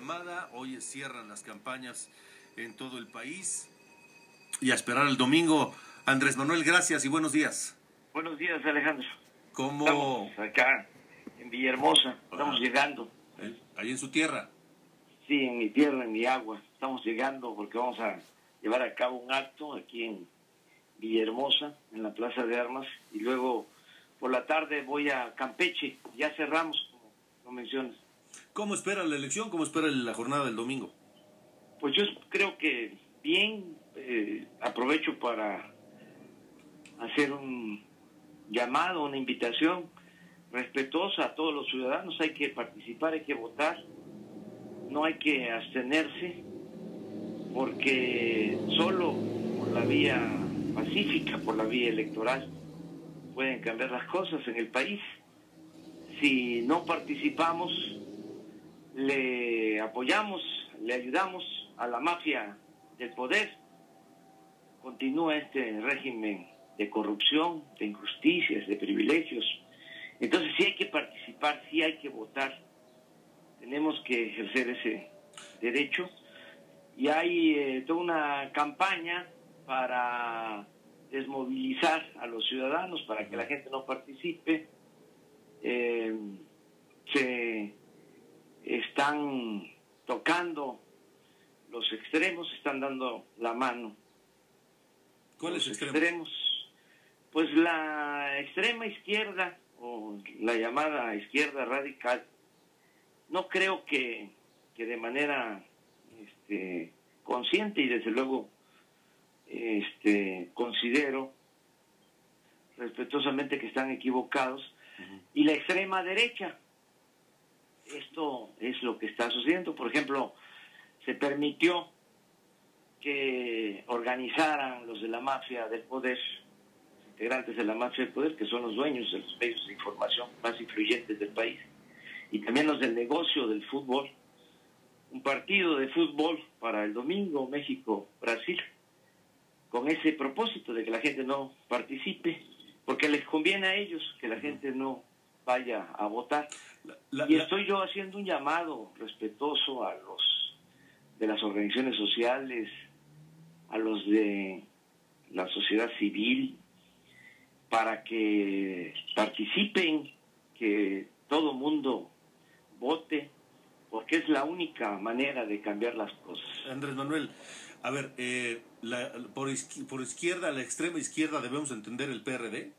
llamada. Hoy cierran las campañas en todo el país. Y a esperar el domingo. Andrés Manuel, gracias y buenos días. Buenos días, Alejandro. ¿Cómo? Estamos acá en Villahermosa, estamos llegando. ¿Ahí en su tierra? Sí, en mi tierra, en mi agua. Estamos llegando porque vamos a llevar a cabo un acto aquí en Villahermosa, en la Plaza de Armas, y luego por la tarde voy a Campeche. Ya cerramos, como lo mencionas. ¿Cómo espera la elección? ¿Cómo espera la jornada del domingo? Pues yo creo que bien. Aprovecho para hacer un llamado, una invitación respetuosa a todos los ciudadanos. Hay que participar, hay que votar, no hay que abstenerse, porque solo por la vía pacífica, por la vía electoral, pueden cambiar las cosas en el país. Si no participamos, le apoyamos, le ayudamos a la mafia del poder. Continúa este régimen de corrupción, de injusticias, de privilegios. Entonces sí hay que participar, sí hay que votar. Tenemos que ejercer ese derecho. Y hay toda una campaña para desmovilizar a los ciudadanos, para que la gente no participe. Se están tocando los extremos, están dando la mano. ¿Cuáles extremos? Pues la extrema izquierda o la llamada izquierda radical. No creo que de manera consciente, y desde luego considero respetuosamente que están equivocados. Y la extrema derecha, esto es lo que está sucediendo. Por ejemplo, se permitió que organizaran los de la mafia del poder, integrantes de la mafia del poder, que son los dueños de los medios de información más influyentes del país, y también los del negocio del fútbol, un partido de fútbol para el domingo, México-Brasil, con ese propósito de que la gente no participe, porque les conviene a ellos que la gente no vaya a votar. Y estoy yo haciendo un llamado respetuoso a los de las organizaciones sociales, a los de la sociedad civil, para que participen, que todo mundo vote, porque es la única manera de cambiar las cosas. Andrés Manuel, a ver, por izquierda, la extrema izquierda, ¿debemos entender el PRD?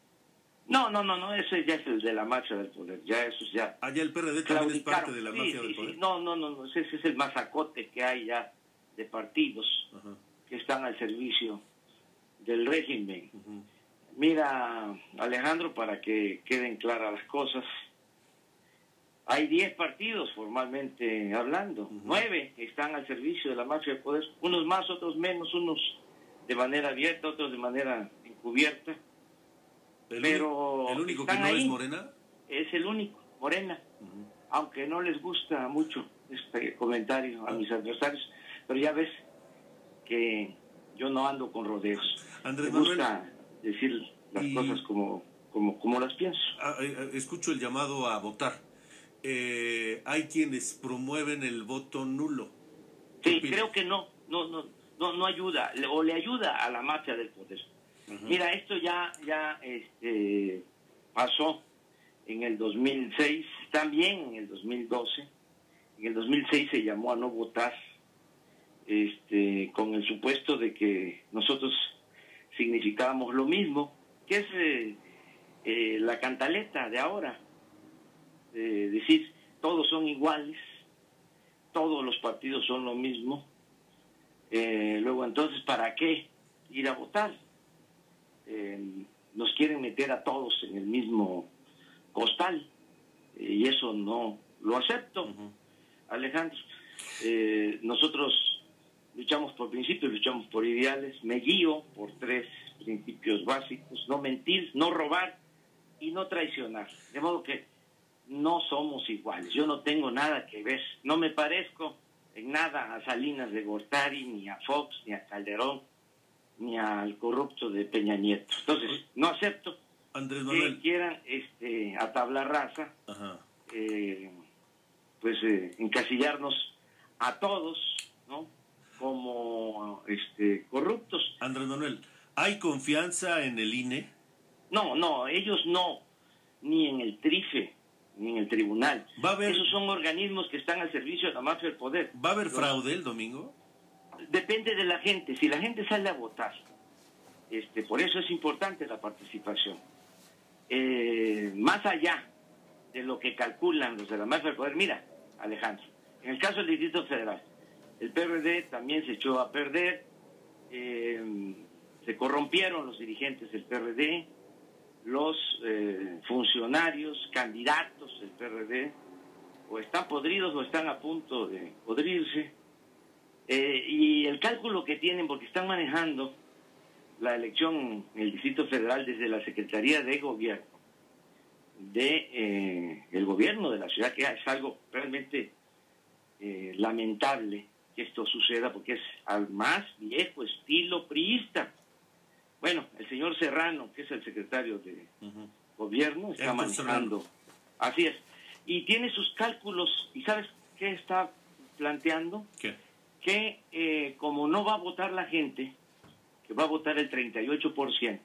No, ese ya es el de la mafia del poder, ya eso es ya. Ah, ya el PRD también es parte de la mafia del poder. Sí. No, ese es el masacote que hay ya de partidos que están al servicio del régimen. Mira, Alejandro, para que queden claras las cosas, hay 10 partidos formalmente hablando, 9 están al servicio de la mafia del poder, unos más, otros menos, unos de manera abierta, otros de manera encubierta. Pero ¿El único que no es Morena? Es el único, Morena. Aunque no les gusta mucho este comentario a mis adversarios, pero ya ves que yo no ando con rodeos. Andrés Me gusta decir las cosas como las pienso. Escucho el llamado a votar. Hay quienes promueven el voto nulo. Sí, creo que no ayuda, o le ayuda a la mafia del poder. Mira, esto ya pasó en el 2006, también en el 2012. En el 2006 se llamó a no votar, con el supuesto de que nosotros significábamos lo mismo, que es la cantaleta de ahora, decir todos son iguales, todos los partidos son lo mismo. Luego entonces, ¿para qué ir a votar? Nos quieren meter a todos en el mismo costal, y eso no lo acepto. Alejandro, nosotros luchamos por principios, luchamos por ideales. Me guío por 3 principios básicos: no mentir, no robar y no traicionar. De modo que no somos iguales. Yo no tengo nada que ver, no me parezco en nada a Salinas de Gortari, ni a Fox, ni a Calderón, ni al corrupto de Peña Nieto. Entonces, no acepto Andrés Manuel, que quieran a tabla rasa, encasillarnos a todos, ¿no?, como corruptos. Andrés Manuel, ¿hay confianza en el INE? No, ellos no, ni en el TRIFE, ni en el tribunal. Esos son organismos que están al servicio de la mafia del poder. ¿Va a haber fraude el domingo? Depende de la gente. Si la gente sale a votar, por eso es importante la participación. Más allá de lo que calculan los de la mafia del poder, mira, Alejandro, en el caso del Distrito Federal, el PRD también se echó a perder, se corrompieron los dirigentes del PRD, los funcionarios, candidatos del PRD, o están podridos o están a punto de podrirse, y el cálculo que tienen, porque están manejando la elección en el Distrito Federal desde la Secretaría de Gobierno, el gobierno de la ciudad, que es algo realmente lamentable que esto suceda, porque es al más viejo estilo priista. Bueno, el señor Serrano, que es el secretario de gobierno, está manejando. Así es. Y tiene sus cálculos. ¿Y sabes qué está planteando? ¿Qué? Que como no va a votar la gente, que va a votar el 38%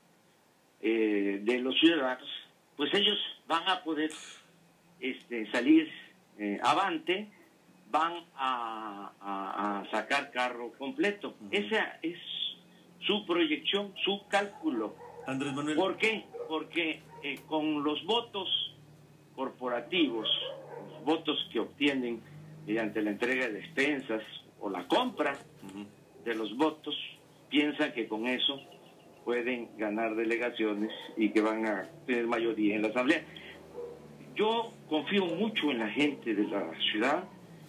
de los ciudadanos, pues ellos van a poder salir avante, van a sacar carro completo. Esa es su proyección, su cálculo. Andrés Manuel. ¿Por qué? Porque con los votos corporativos, los votos que obtienen mediante la entrega de despensas o la compra de los votos, piensan que con eso pueden ganar delegaciones y que van a tener mayoría en la asamblea. Yo confío mucho en la gente de la ciudad,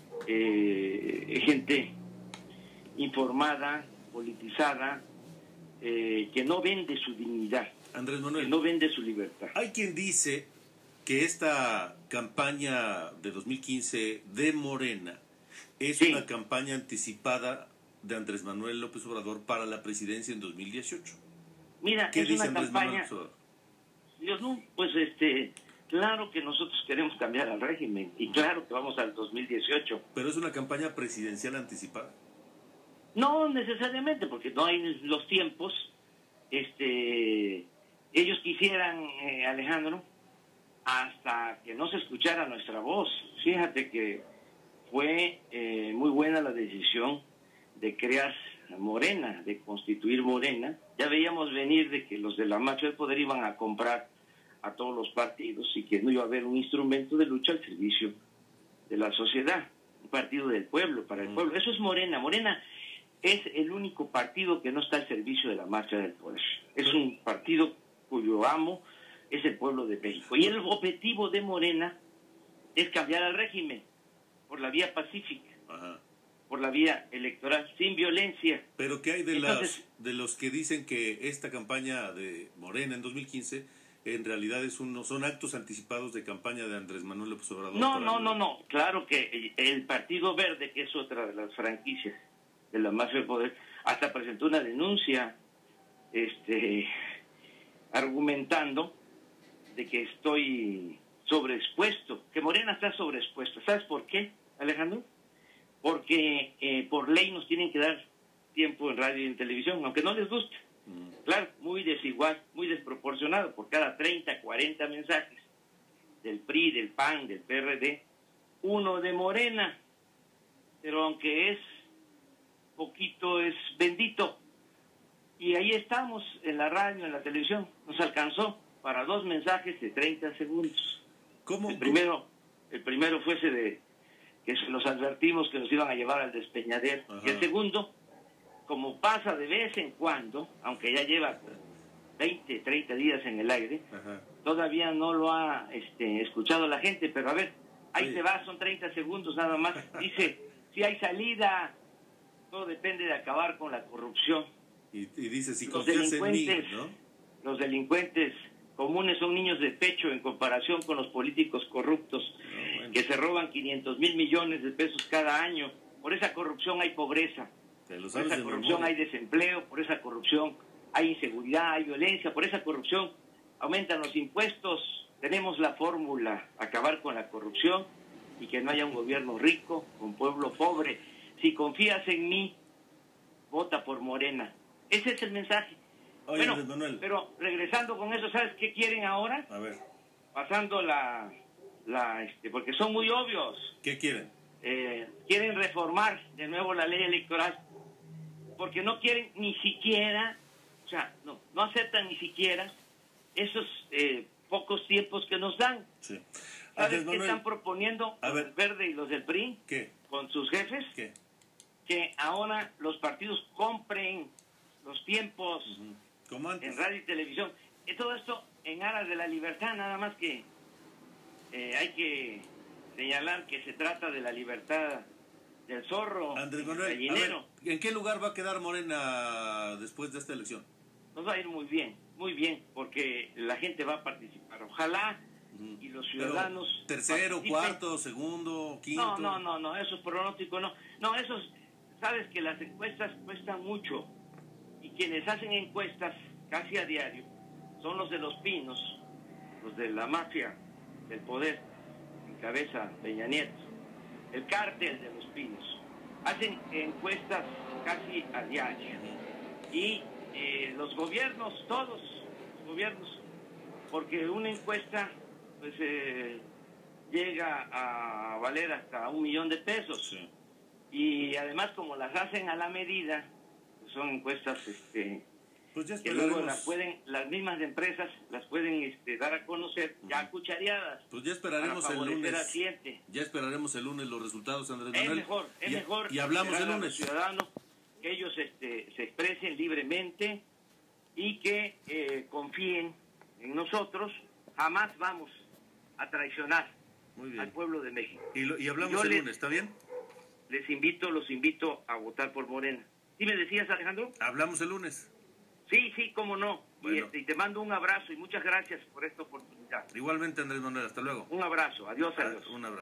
gente informada, politizada, que no vende su dignidad, Andrés Manuel, que no vende su libertad. Hay quien dice que esta campaña de 2015 de Morena es una campaña anticipada de Andrés Manuel López Obrador para la presidencia en 2018. Mira, ¿Qué dice una Andrés campaña, Manuel López Obrador? Dios, no, pues claro que nosotros queremos cambiar al régimen y claro que vamos al 2018. ¿Pero es una campaña presidencial anticipada? No necesariamente, porque no hay los tiempos. Ellos quisieran, Alejandro, hasta que no se escuchara nuestra voz. Fíjate que fue muy buena la decisión de crear Morena, de constituir Morena. Ya veíamos venir de que los de la mafia del poder iban a comprar a todos los partidos y que no iba a haber un instrumento de lucha al servicio de la sociedad, un partido del pueblo, para el pueblo. Eso es Morena. Morena es el único partido que no está al servicio de la mafia del poder. Es un partido cuyo amo es el pueblo de México. Y el objetivo de Morena es cambiar al régimen por la vía pacífica, por la vía electoral, sin violencia. Pero ¿qué hay de los que dicen que esta campaña de Morena en 2015 en realidad son actos anticipados de campaña de Andrés Manuel López Obrador? No. Claro que el Partido Verde, que es otra de las franquicias de la mafia del poder, hasta presentó una denuncia argumentando de que estoy sobreexpuesto, que Morena está sobreexpuesto. ¿Sabes por qué, Alejandro? Porque por ley nos tienen que dar tiempo en radio y en televisión, aunque no les guste. Claro, muy desigual, muy desproporcionado. Por cada 30, 40 mensajes del PRI, del PAN, del PRD, uno de Morena. Pero aunque es poquito, es bendito. Y ahí estamos, en la radio, en la televisión. Nos alcanzó para 2 mensajes de 30 segundos. ¿Cómo? El primero fue ese de que los advertimos que nos iban a llevar al despeñadero. Y el segundo, como pasa de vez en cuando, aunque ya lleva 20, 30 días en el aire, todavía no lo ha escuchado la gente, pero a ver, ahí se va, son 30 segundos nada más. Dice, si hay salida, todo depende de acabar con la corrupción. Y dice, si confías en mí, ¿no? Los delincuentes comunes son niños de pecho en comparación con los políticos corruptos que se roban 500,000 millones de pesos cada año. Por esa corrupción hay pobreza, por esa corrupción hay desempleo, por esa corrupción hay inseguridad, hay violencia, por esa corrupción aumentan los impuestos. Tenemos la fórmula, acabar con la corrupción y que no haya un gobierno rico con pueblo pobre. confías en mí, vota por Morena. Ese es el mensaje. Oye, Bueno, Andrés Manuel. pero regresando con eso, ¿sabes qué quieren ahora? A ver, Pasando porque son muy obvios. ¿qué quieren? Quieren reformar de nuevo la ley electoral, porque no quieren ni siquiera, o sea, no aceptan ni siquiera esos pocos tiempos que nos dan. Sí. ¿Sabes Andrés qué Manuel, están proponiendo a ver. el Verde y los del PRI ¿Qué? con sus jefes? ¿Qué? Que ahora los partidos compren los tiempos Como antes. en radio y televisión. Y todo esto en aras de la libertad, nada más que hay que señalar que se trata de la libertad del zorro, Andrés del Manuel, a ver, gallinero. ¿en qué lugar va a quedar Morena después de esta elección? Nos va a ir muy bien, porque la gente va a participar. Ojalá y los ciudadanos... Pero, tercero, participen. cuarto, segundo, quinto. No, esos pronósticos no. No, esos, sabes que las encuestas cuestan mucho, y quienes hacen encuestas casi a diario son los de Los Pinos, los de la mafia del poder, en cabeza Peña Nieto, el cártel de Los Pinos. Hacen encuestas casi a diario. Y los gobiernos, todos los gobiernos, porque una encuesta pues llega a valer hasta $1 millón. Sí. Y además, como las hacen a la medida, pues son encuestas Pues ya que luego esperaremos. las mismas empresas las pueden dar a conocer ya cuchareadas. Pues ya esperaremos para el favorecer lunes. al cliente. Ya esperaremos el lunes los resultados, Andrés Es Manuel. mejor Y hablamos el esperar a lunes. los ciudadanos, que ellos se expresen libremente y que confíen en nosotros. Jamás vamos a traicionar Muy bien. al pueblo de México. Y hablamos Yo el lunes, ¿está bien? Los invito a votar por Morena. ¿Sí me decías, Alejandro? Hablamos el lunes. Sí, cómo no. Bueno. Y te mando un abrazo y muchas gracias por esta oportunidad. Igualmente, Andrés Manuel, hasta luego. Un abrazo. Adiós. Un abrazo.